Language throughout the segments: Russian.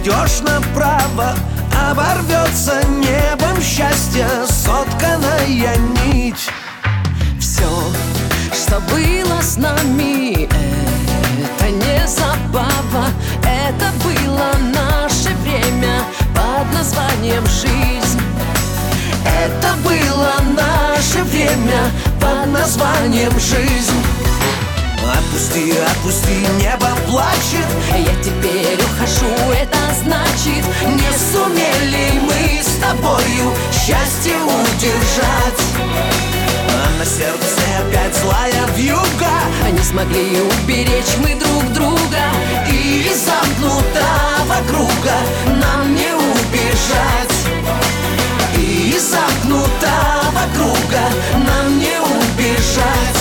пойдешь направо, оборвется небом счастья сотканная нить. Все, что было с нами, это не забава, это было наше время под названием жизнь. Это было наше время под названием жизнь. Отпусти, отпусти, небо плачет. Я теперь ухожу, это значит, не сумели мы с тобою счастье удержать. А на сердце опять злая вьюга. не смогли уберечь мы друг друга. И из замкнутого круга нам не убежать. И из замкнутого круга нам не убежать.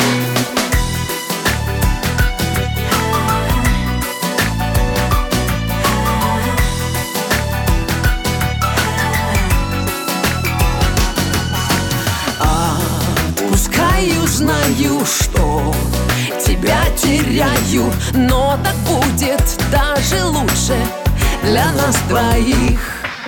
Знаю, что тебя теряю, но так будет даже лучше для нас двоих.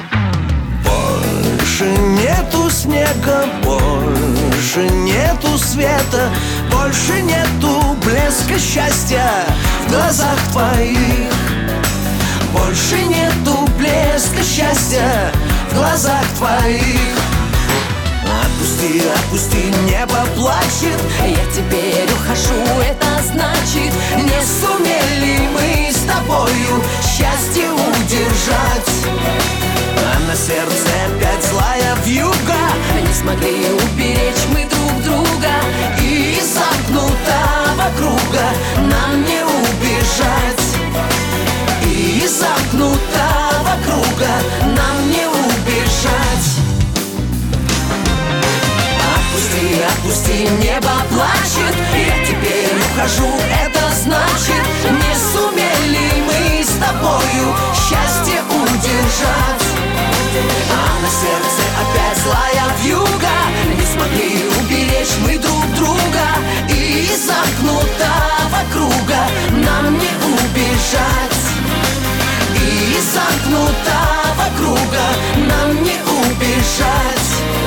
Больше нету снега, больше нету света, больше нету блеска счастья в глазах твоих. Больше нету блеска счастья в глазах твоих. Отпусти, отпусти, небо плачет. Я теперь ухожу, это значит, не сумели мы с тобою счастье удержать. А на сердце опять злая вьюга. не смогли уберечь мы друг друга. И из замкнутого круга нам не убежать. И из замкнутого круга нам не убежать. Отпусти, отпусти, небо плачет. Я теперь ухожу, это значит, не сумели мы с тобою счастье удержать. А на сердце опять злая вьюга. Не смогли уберечь мы друг друга. И из замкнутого круга нам не убежать. И из замкнутого круга нам не убежать.